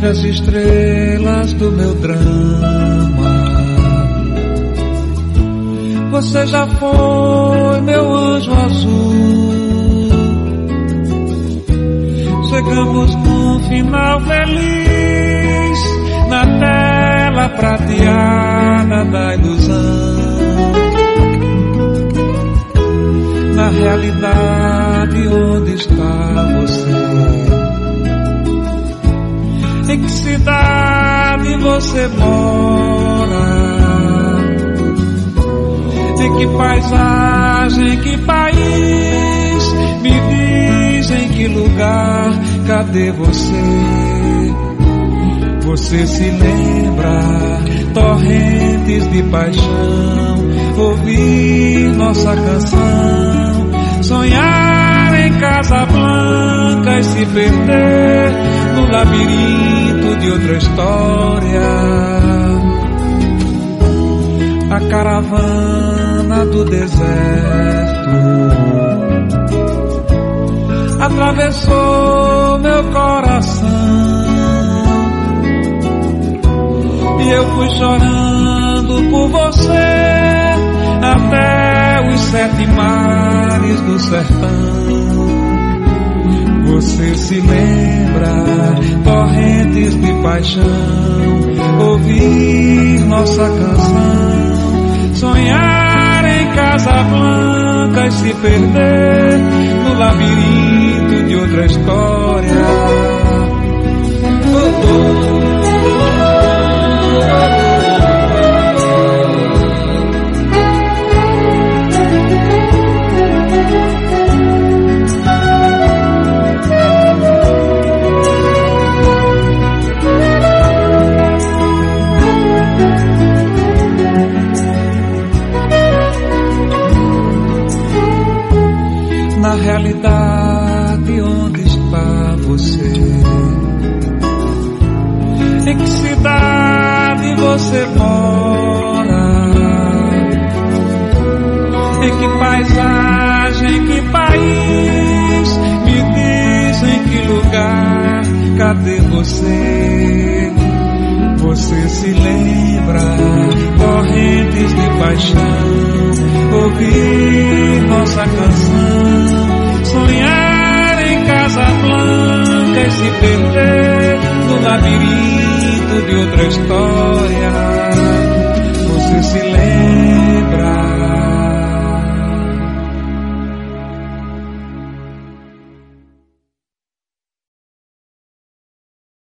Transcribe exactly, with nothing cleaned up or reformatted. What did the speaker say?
as estrelas do meu drama. Você já foi meu anjo azul. Chegamos num final feliz, na tela prateada da ilusão. Na realidade, onde está você? Em que cidade você mora? Em que paisagem, em que país? Me diz em que lugar, cadê você? Você se lembra, torrentes de paixão, ouvir nossa canção, sonhar em Casablanca e se perder no labirinto de outra história. A caravana do deserto atravessou meu coração e eu fui chorando por você até os sete mares do sertão. Você se lembra, torrentes de paixão, ouvir nossa canção, sonhar em Casablanca e se perder no labirinto de outra história. Oh, oh. Na realidade, onde está você? Em que cidade você mora? Em que paisagem, em que país? Me diz em que lugar, cadê você? Você se lembra, correntes de paixão, ouvir nossa canção, sonhar em Casablanca e se perder no labirinto de outra história.